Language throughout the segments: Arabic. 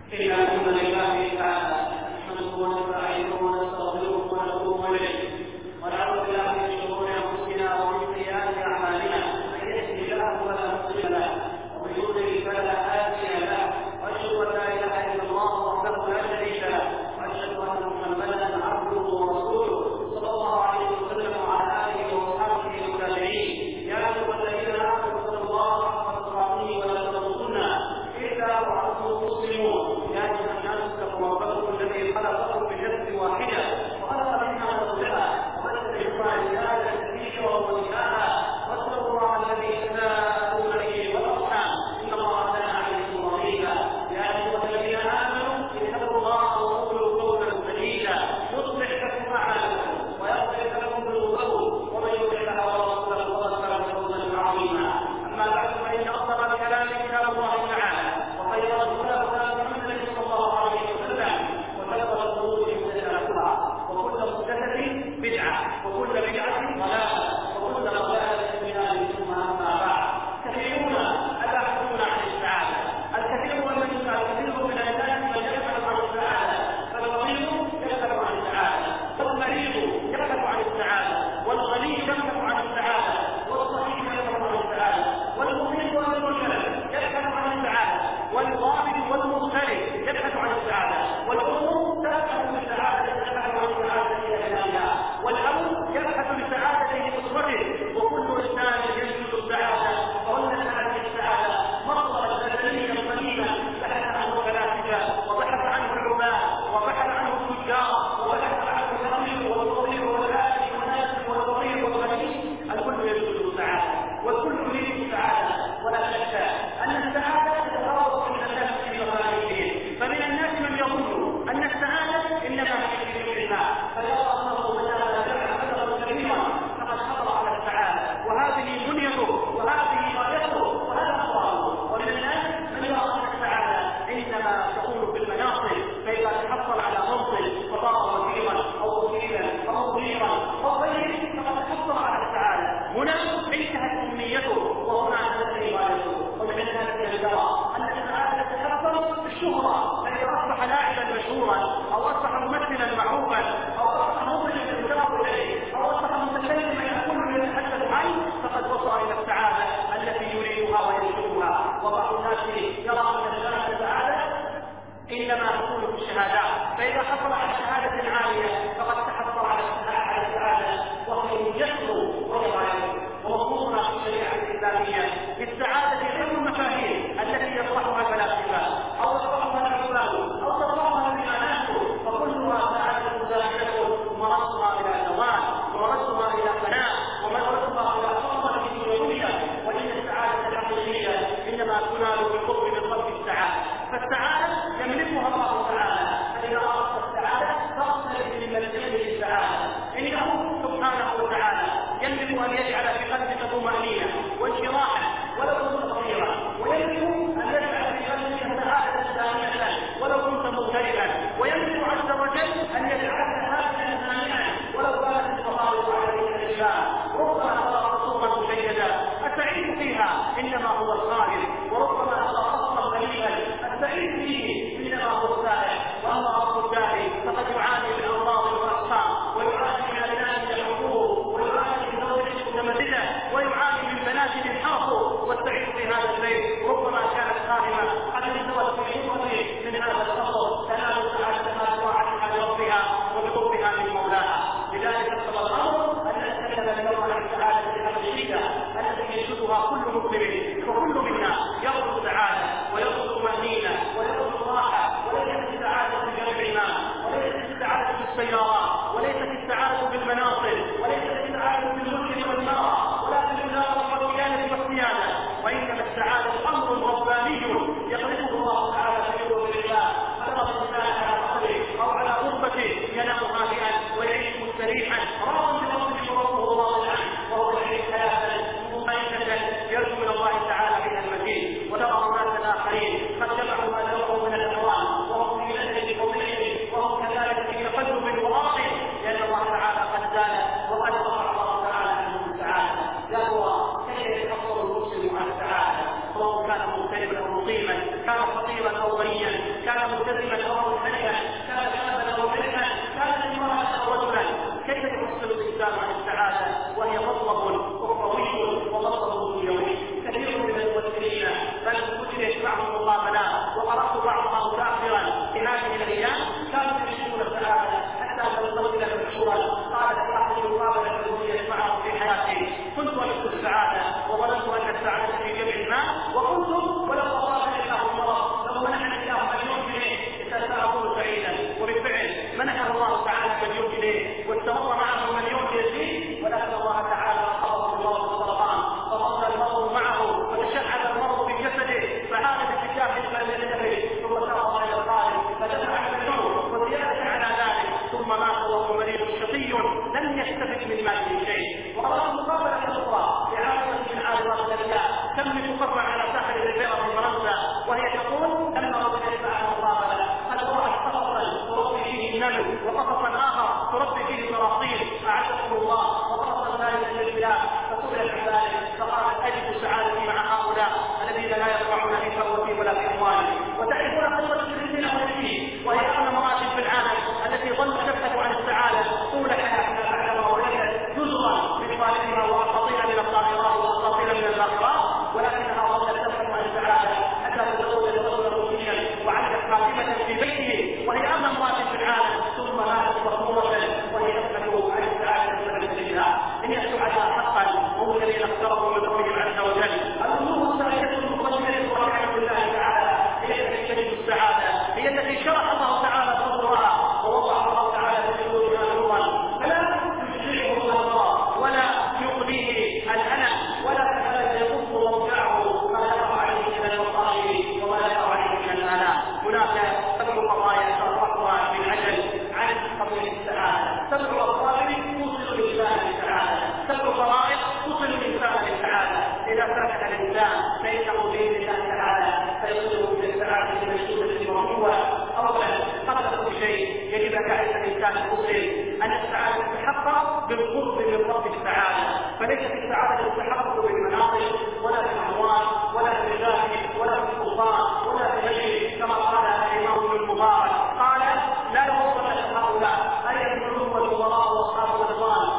إن الحمد لله تعالى نحمده ونستعينه ونستغفره ونتوب إليه ونعوذ بالله من شرور أنفسنا ومن سيئات أعمالنا من يهده الله فلا مضل له ومن يضلل فلا هادي له وأشهد أن لا إله إلا الله وحده لا شريك له وأشهد أن محمدا عبده ورسوله صلى الله عليه وسلم وعلى آله وأصحابه والتابعين. يا أيها الذين آمنوا اتقوا الله حق تقاته ولا تموتن إلا وأنتم مسلمون. يا أيها الناس اتقوا ربكم الذي خلقكم من نفس واحدة وخلق منها زوجها وبث منهما رجالا كثيرا ونساء واتقوا الله الذي تساءلون به والأرحام إن الله كان عليكم رقيبا. يا أيها الذين آمنوا اتقوا الله وقولوا قولا سديدا يصلح لكم أعمالكم ويغفر لكم ذنوبكم ومن يطع الله ورسوله فقد فاز فوزا عظيما. أما بعد فإن أصدق الكلام كتاب الله تعالى وخير الهدى محمد صلى الله عليه وسلم وشر الأمور محدثاتها وكل محدثة بدعة وكل بدعة ضلالة وكل ضلالة في النار. ثم أما بعد، كثيرون أبحثون عن السعادة. الكثير من الناس من يبحث عن السعادة، فالفقير يبحث عن السعادة، والمريض يبحث عن السعادة، والغني يبحث عن السعادة، والصحيح يبحث عن السعادة، والمقيم والمنكر يبحث عن السعادة، والظالم والمغترب يبحث عن السعادة، والأم تبحث بالسعادة تبحث عن السعادة إلى والأب يبحث بسعادته أسرته، وكل إنسان يجد السعادة وولد هذه السعادة مصدرا بدنيا قليلا بحث عنه فلاسفة وبحث عنه العلماء وبحث عنه التجار وبحث عنه الفقير والفقير والآلي والناس والفقير والغني. الكل يجد السعادة والكل يريد السعادة، ولا شك أن السعادة تتفاوت من الناس في مفاهيمهم. فمن الناس من يظن أن السعادة إنما هي في الدنيا فيرى أنه متى جمع قدرا كبيرا فقد حصل على السعادة وهذه بنيته وهذه غايته وهذا مراده. ومن الناس من يرى أن السعادة إنما تكون في المناصب، فإذا تحصل على منصب فصار وزيرا أو وكيلا أو مديرا أو غيره فقد حصل على السعادة. هنا انتهت أمنيته وهنا انتهت غايته. ومن الناس من يرى أن السعادة تتحصل بالشهرة، فإذا أصبح لاعبا مشهورا أو أصبح ممثلا معروفا أو أصبح مخرجا يشار إليه أو أصبح متكلما يكون يتحدث عنه فقد وصل إلى السعادة التي يريدها ويشوفها. وبعض الناس يرى أن السعادة إنما تكون في الشهادات، فإذا حصل على شهادة عالية فقد تحصل على السعادة، وهو يخلو وغيره. ومفهومنا في الشريعة الإسلامية بالسعادة غير المفاهيم التي يطرحها الفلاسفة أو يطرحها العلماء أو يطرحها الإيمانات، فكلها سعادة زائلة مرضها إلى زوال ومردها إلى فناء ومردها إلى فضل في الدنيا. وإن السعادة الحقيقية إنما تنال بالقرب من رب السعادة، فالسعادة يملكها الله تعالى. فإذا أردت السعادة فاصل لمنزل السعادة. إنه سبحانه وتعالى يملك أن يجعل في قلبك طمأنينة وانشراحا ولو كنت صغيرا، ويملك أن يجعل في قلبك سعادة ثانية ولو كنت مغتربا، ويملك عز وجل أن يجعلك هادئا ثانيا ولو كانت الصحابة عليك الإسلام. ربما ترى خصوما مشيدا السعيد فيها إنما هو الخالد، وربما ترى خصما قليلا السعيد فيه إنما هو السائح. وأما رب الدار فقد يعاني من أمراض وأسقام، ويعاني من أبناء الحقوق، ويعاني من زوجة متمردة، ويعاني من بنات انحرفوا. والسعيد في هذا البيت ربما كانت خادمة قد انتوت في شبهه من هذا الفصل تنال سعادتها بطاعتها لربها وبقربها من مولاها. لذلك اقتضى الأمر أن نتكلم اليوم عن السعادة الحقيقية التي يجدها كل مسلم، وكل منا يرجو السعادة ويرجو الطمأنينة ويرجو الراحة. وليست السعادة بجمع المال، وليست السعادة بالسيارات، وليست السعادة بالمناصب، وليست السعادة بالملك والمرأة، ولا بالولاء والوكالة والسيادة، وإنما السعادة أمر رباني يخلقه الله تعالى في قلوب العباد. فلما الإنسان على قدره أو على غربته ينام هادئا ويعيش مستريحا راض بربه وربه راض عنه، وهو يعيش حياة مطمئنة يرجو من الله تعالى بها المزيد. وترى أناسا آخرين قد جمعوا ما جمعوا من الأموال وهم في لذة قومهم وهم كذلك في تقلب وراء، لأن الله تعالى قد زال وقد رفع الله تعالى عنهم السعادة. يا هو كيف يتحصل المسلم على السعادة؟ سواء كان مغتربا أو مقيما، كان فقيرا أو غنيا، كان ملتزما أو منحرفا، كان شابا أو بكرا، كانت امرأة أو رجلا، كيف يفصل الإنسان عن السعادة وهي مطلب أخروي ومطلب دنيوي؟ كثير من المفسرين بل كتب يجمعهم مقابلات، وقرأت بعضها متأخرا في هذه الأيام كانوا يشكون السعادة حتى لو الزوجة مشهورا قالت صاحب المقابلة التي يجمعهم في حياتي: كنت أمس السعادة وظننت أن السعادة في جمع ما، وقلت ولو أصابني الله المرض لو منحني الله مليون جنيه سأكون سعيدا. وبالفعل منحه الله تعالى مليون جنيه واستمر معه مليون جنيه، ولكن الله تعالى أصابه الله بالسرطان فظل المرض معه وتشعب المرض بجسده فعاد باتجاه الجسد ثم سار إلى الخارج فدفع المليون وزيادة على ذلك ثم مات وهو مريض شقي لم يستفد من ماله شيء. وقرأت مقابلة أخرى لعالمة من عالمات الأشياء تم تقرر على ساحل الريفيرا في فرنسا، وهي تقول أن رجل يدفع المقابلة قد رأت قصصا تربي فيه النمل وقصصا آخر تربي فيه المراصيل أعزكم الله، وقصصا ثالثا للبلاد فسئلت عن ذلك فقالت: أجد سعادتي مع هؤلاء الذين لا يرفعون في ثروتي ولا في أموالي. وتعرفون قصة الفلسطين الأولية وهي أغنى امرأة في العالم التي ظلت تبحث عن السعادة طول حياتها بعد ما ولدت جزرا من والدها وأساطير من الطائرات وأساطير من الآخرات، ولكنها ظلت تبحث عن السعادة حتى تزوج رجلا روسيا وعندت خاتمة في بيته وهي أغنى امرأة في العالم، ثم ماتت مخمورة وهي تبحث عن السعادة بسببها. إن السعداء حقا هم الذين اقتربوا من ربهم عز وجل. الأمور السعيدة المقدمة ورحمة الله تعالى هي التي تجد السعادة، هي التي شرح الله تعالى صدرها ووضع الله تعالى في قلوبها نورا فلا يشجعه الله ولا يغنيه الألم ولا يكف موجعه ما يقع عليه من المصائب وما يقع عليه من الآلام. هناك 7 قضايا شرحتها من أجل عن قضية السعادة، 7 قضايا توصل الإنسان للسعادة، 7 فرائض توصل الإنسان للسعادة. إذا سلك الإنسان فإنه بإذن الله تعالى فيصله إلى السعادة المشهودة المرجوة. أولا قبل كل شيء يجب أن يعرف الإنسان المسلم أن السعادة تتحقق بالقرب من رب السعادة، فليست السعادة تتحقق بالمناصب ولا بالأموال ولا بالجاه ولا بالسلطان ولا بالغيره، كما قال الإمام ابن المبارك قال: لا يوصل هؤلاء أي الملوك والوزراء وأصحاب الأموال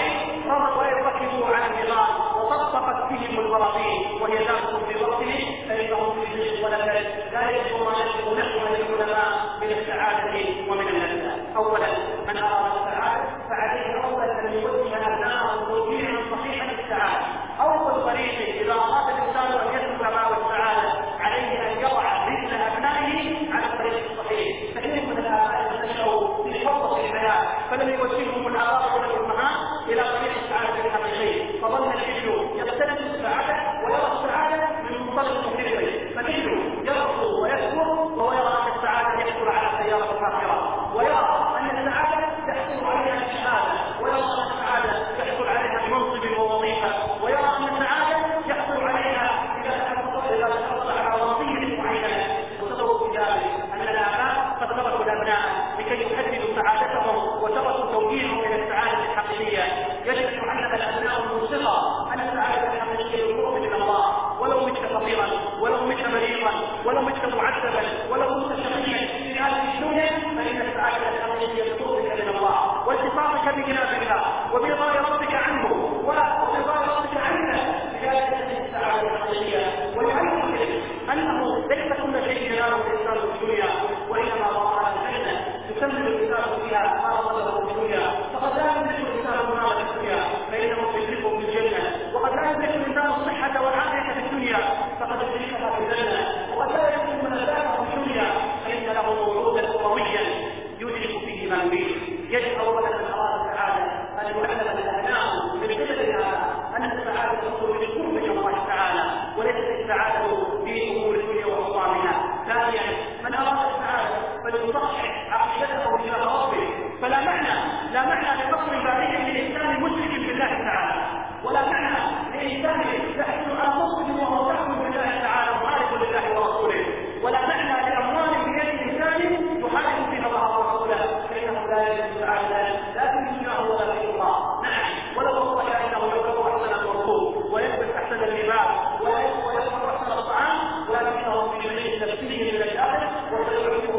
وإن ركبوا على النظام وطبقت بهم البراطيل وهي ذات في وقته فإنهم في جزء ولد لا يجب ما يجب نحو للعلماء من السعادة ومن اللذة. أولا من أراد السعادة فعليه أولا أن يوجه أبناءه توجيها صحيحا للسعادة. أول طريق إذا أراد الإنسان أن يسلك ماء السعادة عليه أن يضع رجل أبنائه على الطريق الصحيح. كثير من الآباء نشأوا في فرصة الحياة فلم يوجههم الآباء والأمهات إلى طريق السعادة الحقيقي، فظل الابن يقتنع السعادة ويرى السعادة من منطلق مختلف، فالابن يرفض ويكبر وهو يرى أن السعادة يحصل على سيارة فاخرة، ويرى أن السعادة يحصل عليها الشهادة، ويرى أن السعادة يحصل عليها بمنصب ووظيفة، ويرى أن السعادة يحصل عليها إذا حصل على وظيفة معينة. وتصور في ذلك أن الآباء قد تركوا الأبناء لكي يحددوا سعادتهم وتركوا توجيههم إلى السعادة الحقيقية. يجب أن يعلم الأبناء الموسيقى أن السعادة الحقيقية القرب من الله، ولو مت فقيرا ولو مت مريضا ولو مت معذبا ولو مت شقيا في هذه الدنيا، فإن السعادة الحقيقية قربك من الله والتصاقك بجناب الله وبرضا ربك عنه وبرضا ربك عنك. لذلك السعادة الحقيقية ولعلم أنه ليس كل شيء يناله الإنسان في الدنيا، وإنما ظهر الجنة يكمل الإنسان فيها ما طلبه في الدنيا. فقد لا يملك الإنسان مال في الدنيا فإنه يدركه في الجنة، وقد لا يملك الإنسان الصحة والعافية في الدنيا فقد يدركها في الجنة، وقد لا يملك منازعه في الدنيا فإن له موعودا قويا يدرك فيه ما يريد. يجب أولا أن أراد السعادة أن يعلم الأبناء بالقدر أن السعادة تكون بالقرب من الله تعالى وليست السعادة في أمور الدنيا وأصوامها. ثانيا من أراد السعادة فليصحح عقيدته إلى ربه، فلا معنى لفصل بارئ لإنسان مشرك بالله تعالى، ولا معنى لإنسان يحصل على مسلم وهو يحكم بالله تعالى مخالف لله ورسوله، ولا معنى لأموال بيد إنسان يخالف فيها الله ورسوله، فإنه لا يجد السعادة لا في الدنيا ولا في الله. نعم ولو وصل أنه يقرأ أحسن الوضوء ويلبس أحسن اللباس ويأكل أحسن الطعام، ولكنه في جميع تفسيره من الآخر وسيعرف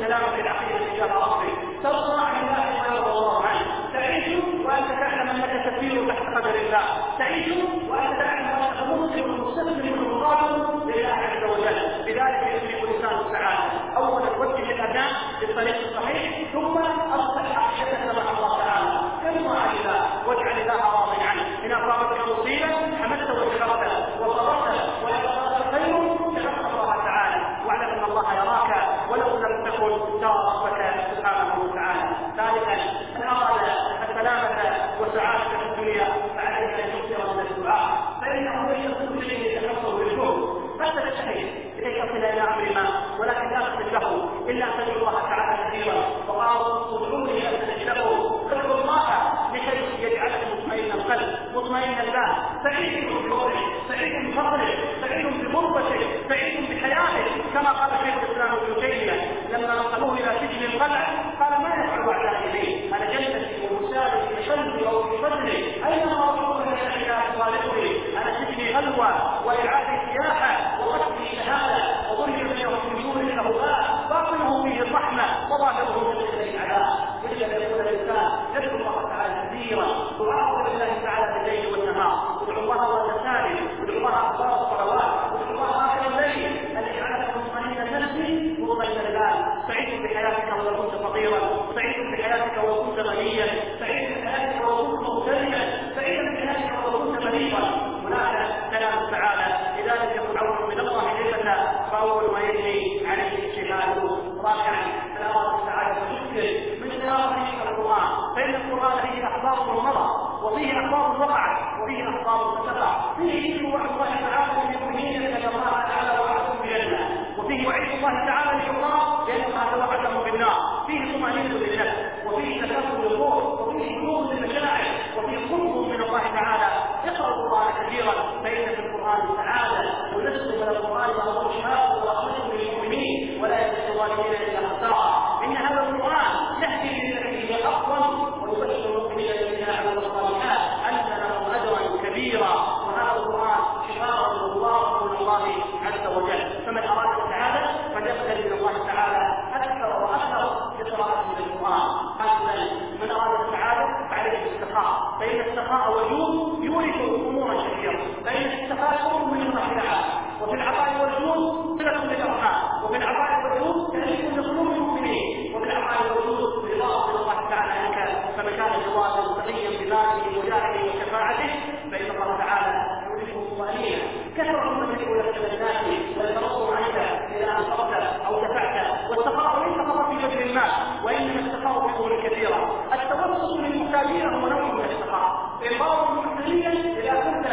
سلامة العقيدة تجاه ربك، ترضى عن الله ما يرضى الله عنه، تعيش وأنت تعلم أنك تسير تحت قدر الله، تعيش وأنت تعلم أنك مسلم مستسلم مقابل لله عز وجل. لذلك يدرك الإنسان السعادة، أولا وجه الأبناء بالطريق الصحيح، ثم أصلح عقيدتك مع الله تعالى، ارضى عن الله واجعل الله راضي عنه. إن أصابتك مصيبة حمدت وشكرت وصبرت ولقد خير شكرت الله تعالى، واعلم أن الله يراك ولو لم تكن ترى ربك سبحانه وتعالى. ثالثا أن أراد السلامة وسعادة في الدنيا فعليه أن يكثر من الدعاء، فإنه ليس كل شيء يتحصل بالجهد، قد تجتهد لكي تصل إلى أمر ما ولكن لا تصل له إلا أن تدعو الله تعالى كثيرا، وقالوا ادعوني أستجب لكم، ادعوا الله لكي يجعلك مطمئن القلب مطمئن البال، سعيد بحضوره، سعيد بفضله، سعيد بغربته، سعيد بحياته، كما قال شيخ الإسلام ابن تيمية لما نقلوه إلى سجن القلعة قال ما يفعل أعدائي بي؟ أنا جنتي ومساعدتي في قلبي أو في صدري، أينما أروح إلى صالحي، أنا سجني غلوة وإعادة سياحة وقتلي شهادة وظلم يغفرون له باطنه فيه الرحمة وظاهره من العذاب. يجب أن يكون الإنسان يدعو الله تعالى كثيرا، دعاء لله تعالى بالليل والنهار، ادعو الله والتسالي، ادعو الله أخبار الصلوات، ادعو الله آخر الليل أن يجعلك مطمئن النفس مطمئن البال، سعيد بحياتك ولو كنت فقيرا، سعيد بحياتك ولو كنت غنيا، سعيد بحياتك ولو كنت مغتنيا، سعيد بحياتك ولو كنت مريضا. هناك كلام السعادة إذا لم يكن عون من الله نعمة فأول ما يجري عليه اجتهاده. رابعا تلاوة السعادة تشكل من تلاوة القرآن، فإن القرآن فيه أخبار مضى وفيه أخبار وقعت وفيه أخبار ستقع، فيه ذكر وعد الله تعالى للمؤمنين أن الله تعالى وعدهم بالجنة، وفيه وعيد الله تعالى للكفار لأن الله وعدهم بالنار، فيه طمأنينة للنفس، وفيه تكافؤ للروح، وفيه هدوء للمشاعر، وفيه قرب من الله تعالى. اقرأ القرآن كثيرا فإن في القرآن سعادة، ونسل من القرآن ما هو شفاء ورحمة للمؤمنين ولا يزيد الظالمين إلا خسارا. إن هذا القرآن يهدي للذي هي أفضل ويبشر المؤمنين الذين يعملون الصالحات أن لهم أجرا كبيرا، وهذا القرآن شفاء ومضاد من الله عز وجل. فمن أراد السعادة فليقترب من الله تعالى أكثر وأكثر بقراءة القرآن. هكذا من أراد السعادة فعليه الاستخاء، فإن السخاء والجود يورث أمورا كثيرة، فإن السخاء يكون من الله تعالى، وفي العطاء والجود صلة للأرحام، وفي العطاء والجود تأليف لقلوب المؤمنين، وفي العطاء والجود رضا من الله تعالى عنك. فمن كان جوادا سقيا بذاته وجاهه وشفاعته فإن الله تعالى يورثه الطمأنينة. كثر من يقول لك الناس ويترصوا عنك إذا أنصرت أو دفعت، والسخاء ليس فقط في جبر المال وإنما السخاء بأمور كثيرة. التوسط للمحتاجين هو نوع من السخاء، إنفاق المحتاجين إذا كنت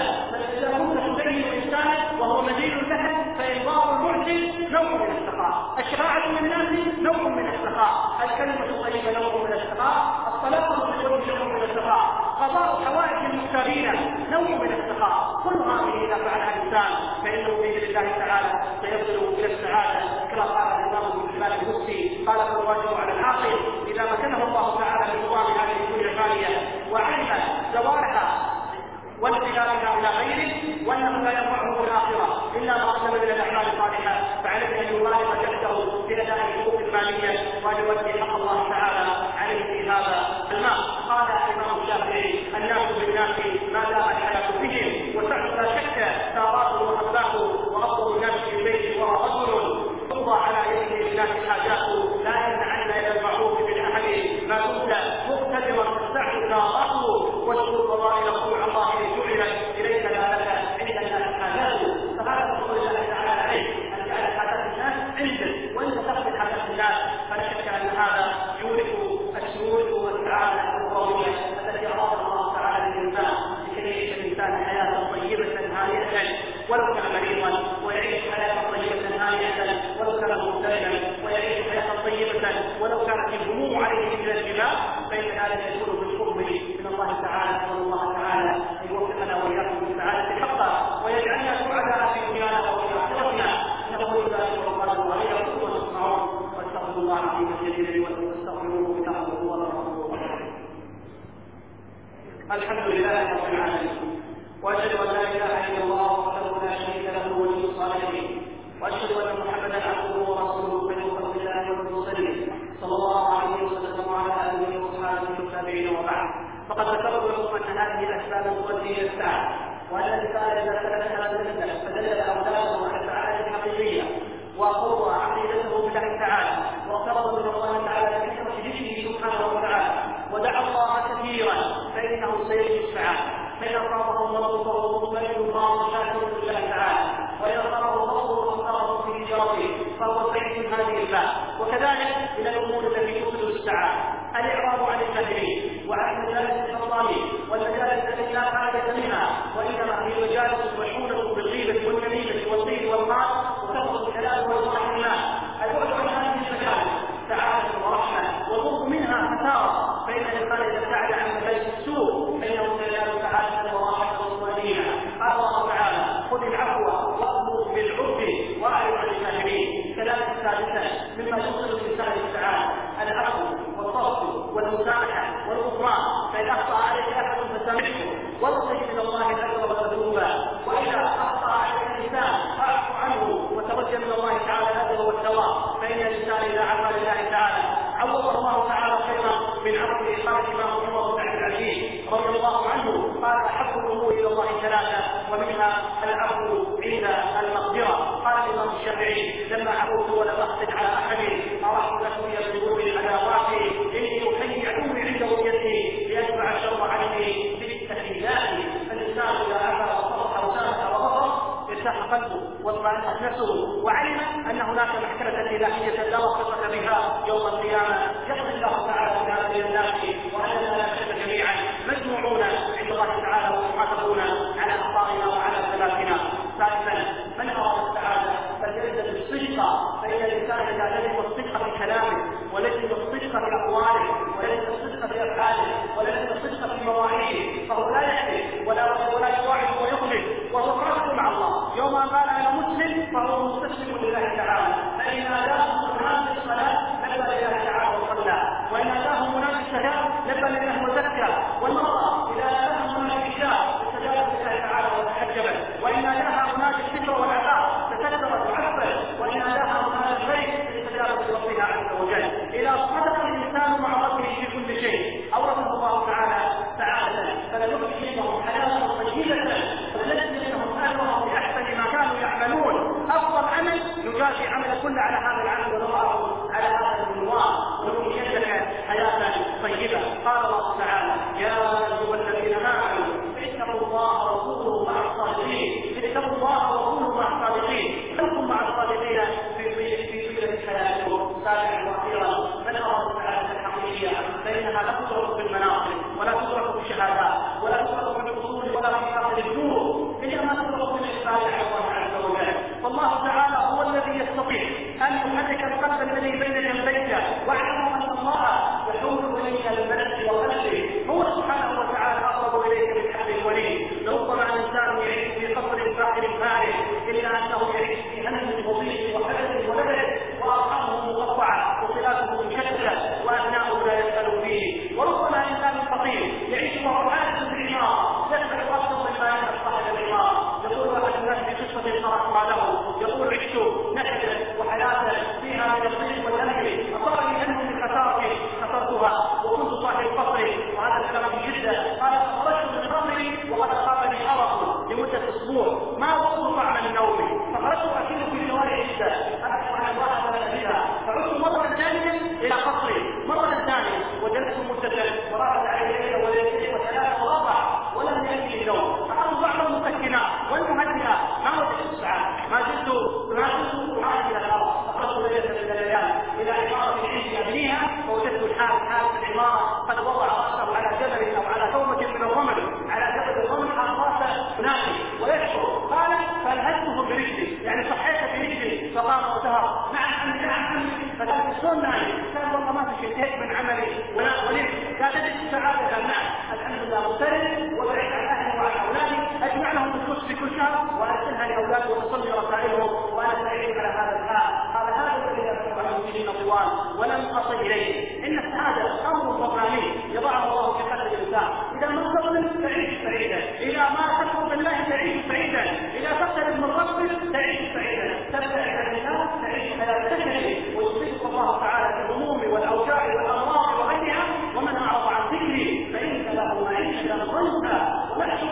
تدين إنسانا وهو مدين له فإنفاق المحسن نوع من السخاء، الشفاعة للناس نوع من السخاء، الكلمة الطيبة نوع من السخاء، الصلاة والسجود نوع من السخاء، قضاء حوائج المختارين نوع من السخاء. كل هذه إذا فعلها الإنسان فإنه بإذن الله تعالى سيصل إلى السعادة. كما قال الإمام ابن حبان المفتي قال فالواجب على العاقل إذا مكنه الله تعالى من نظام هذه الدنيا الفانية وعلم زوالها وانتقالها إلى غيره وأنه لا ينفعه في الآخرة إلا ما قدم من الأعمال الصالحة، فعليه أن يبالغ جهده في أداء الحقوق المالية وأن يؤدي حق الله تعالى عليه في هذا المال. قال الإمام الشافعي الناس بالناس ما دام الحياة بهم، وسعد لا شك ثاراته وأخلاقه، وأفضل الناس في البيت وهو رجل تقضى على يده للناس حاجاته، لا ينفعن إلى المعروف من أحد ما كنت مقتدرا تستعد ثاراته، واشكر فضائل رسول الله جعلت إليك لا لك عند الناس حاجاته. فهذا فضل الله تعالى عليك أن جعل حاجات الناس عندك وأنت تقضي حاجات الناس، فلا شك أن هذا يورث السرور والسعادة الأخروية التي أرادها الله تعالى للإنسان لكي يعيش الإنسان حياة طيبة هانئة ولو كان مريضا، ويعيش حياة طيبة هانئة ولو كان مبتلى، ويعيش حياة طيبة ولو كانت الهموم عليه مثل الجبال، فإن هذا يكون بالقرب من الله تعالى. نسأل الله تعالى أن يوفقنا وإياكم بالسعادة حقا ويجعلنا سعداء في دنيانا وفي آخرتنا. نقول ذلك والله وغيره وتسمعون، واستغفر الله العظيم الجليل لي ولكم واستغفروه إنه هو الغفور الرحيم. الحمد لله رب العالمين، وأشهد أن لا إله إلا الله وحده لا شريك له ولي الصالحين، وأشهد أن محمدا عبده ورسوله خير خلق الله والمرسلين. من قوته السعادة، وأن الإنسان إذا سلك هذا المسلك فدلل أولاده على السعادة الحقيقية وقوى عقيدته بالله تعالى واقترب من الله تعالى بكثرة ذكره سبحانه وتعالى ودعا الله كثيرا فإنه سيجد السعادة. فإن أصابه مرض فهو مطمئن الله شاكر لله تعالى، وإن أصابه مرض فاضطره في هجرته فهو سعيد هذه الباب. وكذلك من الأمور التي تفسد السعادة الإعراض عن الجاهلين وعن مجالس الحرامين والمجالس التي لا فائدة منها، وإنما هي مجالس مشغولة بالغيبة والنميمة والقيل والقال وكثرة الكلام والفرح الله. البعد عن هذه المجالس سعادة ورحمة والقرب منها خسارة، فإن الإنسان إذا ابتعد عن مجالس السوء فإنه سينال سعادة ورحمة وطمأنينة. قال الله تعالى: خذ العفو وأمر بالعرف وأعرض عن الجاهلين. كذلك الثالثة مما يوصل الإنسان للسعادة العفو والصبر والمسامحة والغفران، فإن أخطأ عليك أحد فسامحه واطلب من الله الأجر والذنوب، وإذا أخطأ عليك الإنسان فاعف عنه وتوجه من الله تعالى الأجر والثواب. فإن الإنسان إذا عفا لله تعالى عوض الله تعالى خيرا من عفوه. قال الإمام عمر بن عبد العزيز رضي الله عنه قال: أحب الأمور إلى الله ثلاثة ومنها العفو عند المقدرة. قال الإمام الشافعي: لما عفوت ولم أقصد على أحد أرحت نفسي بذنوب العداوات إني أحيي عدوي عند رؤيتي ليتبع الشر عني بالتحيات. فالإنسان إذا عفا وصرح وسامح وغفر ارتاح قلبه واطمأنت نفسه وعلم أن هناك محكمة إلهية لا وصفة بها يوم القيامة يقضي الله تعالى بها بين الناس، وأننا لا شك جميعا مجموعون عند الله تعالى ومحاسبون على أخطائنا وعلى ثباتنا. ثالثا من أراد السعادة فليلزم بالصدق، فإن الإنسان إذا لزم الصدق في كلامه ولزم الصدق في أقواله ولزم الصدق في أفعاله ولزم الصدق في مواعيده فهو لا يحلف ولا يواعد ويظلم وهو صادق مع الله. يوم قال أنا مسلم فهو مستسلم لله تعالى. فإن أداه منافق الصلاة لبى لله تعالى وصلى، وإن أداه منافق الزكاة لبى لله وزكى، والمرأة إذا أداها منافق الشاء استجابت لله تعالى وتحجبت، وإن أداها منافق الفكر والعذاب تكسرت وعفت، وإن أداها منافق الخير استجابت لربها عز وجل. إذا صدق الإنسان مع ربه في كل شيء أورثه الله تعالى سعادة، فلنبقيهم حياة طيبة ولنجزيهم أجرهم بأحسن ما كانوا يعملون. أفضل عمل نجازي عمل كل على هذا العمل ونراه على هذا المنوال ونبقيتك حياة طيبة. قال الله تعالى: يا أيها الذين آمنوا اتقوا الله وكونوا مع الصادقين. اتقوا الله وكونوا مع الصادقين. كونوا مع الصادقين في طيلة حياتكم. سابعا وأخيرا من أراد السعادة الحقيقية فإنها لا تدرك بالمناصب ولا تدرك بالشهادات ولا تدرك بالأصول ولا في آخر النور، إنما تدرك بالإقبال على الله عز وجل. فالله تعالى هو الذي يستطيع أن يحرك القلب الذي بين جنبيك، واعلموا أن الله يحول إليك بالملك وقلبه. هو سبحانه وتعالى أقرب إليك من حبل الوريد. لو طلع الإنسان يعيش في قصر فاخر فارغ إلا أنه يعيش في هم وضيق وحدث ولبس وأرحامه مقطعة وصلاته مشتتة وأبناؤه لا يسأل فيه. وربما إنسان فقير يعيش وهو عاجز بالعمار يسأل ربه بما ينفع صاحب العمار. يقول أحد الناس في قصة صرحها له يقول: عشت نكدا وحياة فيها من الضيق والهم أصابني هم من خسرتها وكنت صاحب قصر. وهذا الكلام في جدة. قال: خرجت من قصري وقد أصابني أرق لمدة أسبوع ما وصلت طعما النوم، فخرجت أسير في شوارع جدة أبحث عن امرأة بلدها، فعدت مرة ثانية إلى قصري مرة ثانية وجلست مدة وراحت علي ليلة وليلتين وثلاث ورابع ولم يأتي النوم. أخذت بعض المسكنات والمهدئات ما وجدت الساعة، ما زلت أعاد إلى الأرض. أخذت ليلة من الليالي إلى عمارة عندي أبنيها فوجدت الحال العمارة قد وضع رأسه على جبل أو على ثومة من الرمل، على جبل الرمل حال رأسه نائم ويشعر. قال: فالهزته برجلي، يعني صحيت برجلي فقام وسهر. نعم فقال: شلون نايم؟ قال: والله ما في شيء من عملي ولا وليد. قال: تجد السعادة؟ قال: نعم الحمد لله مغترب وبعيد عن أهلي وعن أولادي، أجمع لهم الفلوس في كل شهر وأرسلها لأولادي وأصلي رسائلهم وأنا سعيد على هذا الحال. قال: هذا الذي يذكر عن المسلمين طوال ولم أصل إليه. إن السعادة أمر رباني يضعه الله في قلب الإنسان. إذا ما تظلم تعيش سعيدا، إذا ما تكفر بالله تعيش سعيدا، إذا تقترب من ربك تعيش سعيدا، تبتعد عن الناس تعيش حياة سعيدة. ويصيبك الله تعالى بالهموم والأوجاع والأمراض وغيرها. ومن أعرض عن ذكري فإن له معيشة ضنكا ونحشره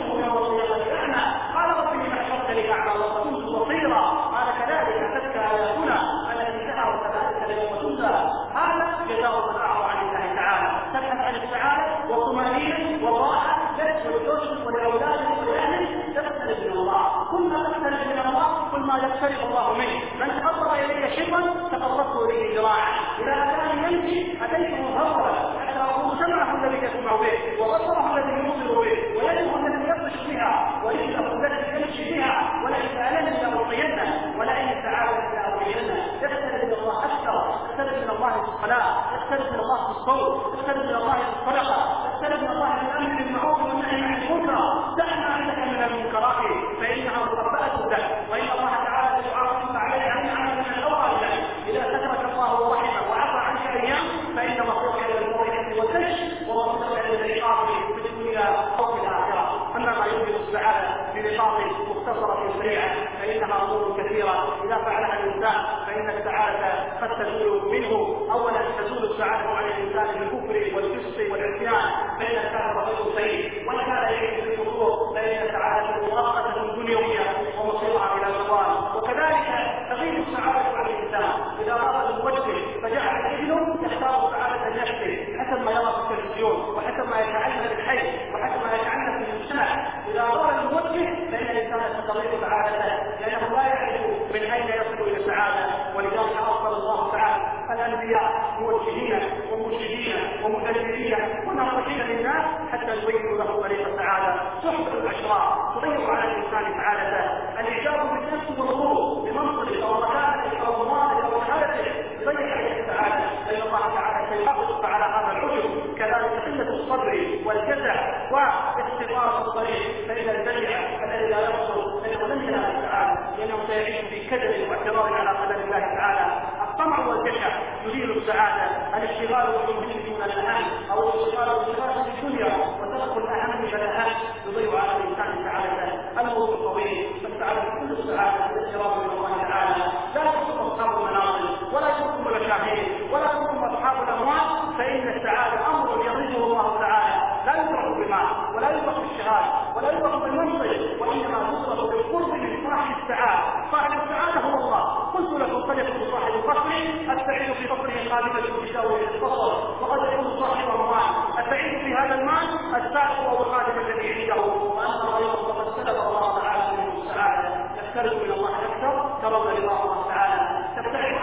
يقترب الله منه. من تقرب الي شبرا تقربت اليه ذراعا، اذا اتاني يمشي اتيته هرولا حتى اكون سمعه الذي يسمع به وبصره الذي يبصر به ويده الذي يبطش بها ورجله التي يمشي بها، ولئن سالني لاعطينه ولئن استعاذني لاعطينه. يقترب من الله اكثر، يقترب من الله في الصلاه، يقترب من الله في الصوم، يقترب من الله في الصدقه، يقترب من الله في الامر بالمعروف والنهي عن المنكر. دع ما عندك من المنكرات فانها مطبقه له، وان الله تعالى يعاقبك عليها عن من الاول له. اذا سترك الله ورحمه وعفى عنك ايام فان مصيرك الى الموعظه والزج ومصيرك الى العقاب في الدنيا او في الاخره. اما ما يوجب السعاده بنقاط مختصره سريعه فانها امور كثيره اذا فعلها الانسان فان السعاده قد تزول منه. اولا تزول السعاده عن الانسان بالكفر والفسق والعصيان فان كان رجل سيء وان كان يعيش في الكفور فان السعاده مؤقته دنيويه ومصيرها الى الزوال. وكذلك تغيب السعاده عن الانسان اذا رأى من وجهه فجعل ابنه يختار سعاده نفسه حسب ما يرى في التلفزيون وحسب ما يتعلم في الحي وحسب ما يتعلم في المجتمع. اذا رأى من وجهه فان الانسان تضيع سعادته لانه لا يعرف من اين يصل الى السعاده. ولذلك ارسل الله تعالى الانبياء موجهين ومرشدين ومدللين وناصحين للناس حتى يبينوا له طريق السعاده. صحبه الاشرار تضيع على الانسان سعادته. الاعجاب بالنفس والغرور بمنصبه او مكانته او ضمانه او حالته يضيع عليه السعاده، لان الله تعالى سيحافظك على هذا العجب. كذلك قله الصبر والجزع واستقامه الطريق، فان البدع الذي لا يصبر فانه لن ينال السعاده لانه سيعيش في كدر واعتراض على قدر الله تعالى. الطمع والجشع يزيل السعاده. الاشتغال بالمهم دون الاهم او الاشتغال بالشغل في الدنيا وترك الاهم فالاهم يضيع على الانسان سعادته. الموضوع طويل فالسعاده كل السعاده بالاقتراب من الله تعالى. لا يكون اصحاب المناصب ولا يكون المشاهير ولا يكون اصحاب الاموال، فان السعاده امر يريده الله تعالى لا يدرك بالمال ولا يدرك بالشهاده ولا يدرك بالمنصب، وانما يدرك بالقرب من صاحب السعاده. صاحب السعاده هو الله. قلت لكم قد يكون صاحب الفقر السعيد في فقره قادمه تساوي الفقر، وقد يكون صاحب المال السعيد في هذا المال السائق او الخادم الذي عنده، واما غيره فقد سلب الله تعالى منه السعاده. يقترب من الله اكثر ترون رضا الله تعالى، تبتعد